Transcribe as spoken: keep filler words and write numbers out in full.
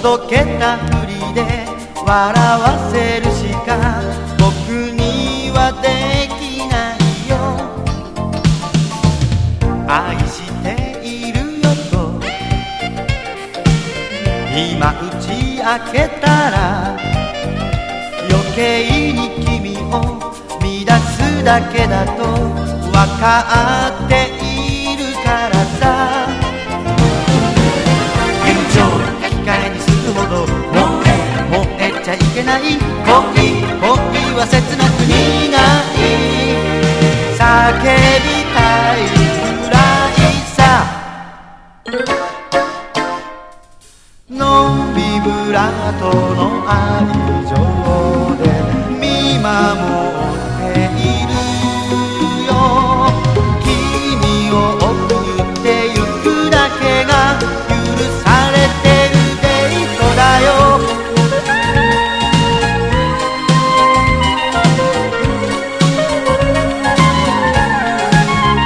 どけたふりで笑わせるしか僕にはできないよ。愛しているよと今打ち明けたら余計に君を乱すだけだと分かっているからさ。友情引き換えにするほど燃え燃えちゃいけない恋、恋は切なく苦い叫びたいくらいさ。ノンビブラートの愛情で見守っている